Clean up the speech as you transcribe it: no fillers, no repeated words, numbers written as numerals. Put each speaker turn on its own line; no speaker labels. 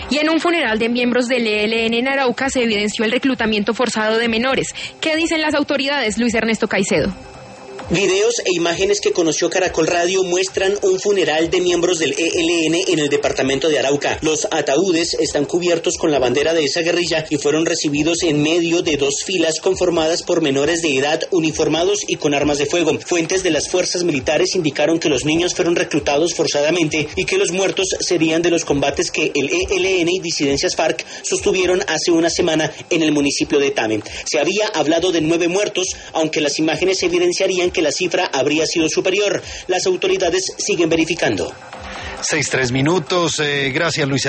Y en un funeral de miembros del ELN en Arauca se evidenció el reclutamiento forzado de menores. ¿Qué dicen las autoridades, Luis Ernesto Caicedo?
Videos e imágenes que conoció Caracol Radio muestran un funeral de miembros del ELN en el departamento de Arauca. Los ataúdes están cubiertos con la bandera de esa guerrilla y fueron recibidos en medio de dos filas conformadas por menores de edad uniformados y con armas de fuego. Fuentes de las fuerzas militares indicaron que los niños fueron reclutados forzadamente y que los muertos serían de los combates que el ELN y disidencias FARC sostuvieron hace una semana en el municipio de Tame. Se había hablado de 9 muertos, aunque las imágenes evidenciarían que la cifra habría sido superior. Las autoridades siguen verificando.
6:03. Gracias, Luis.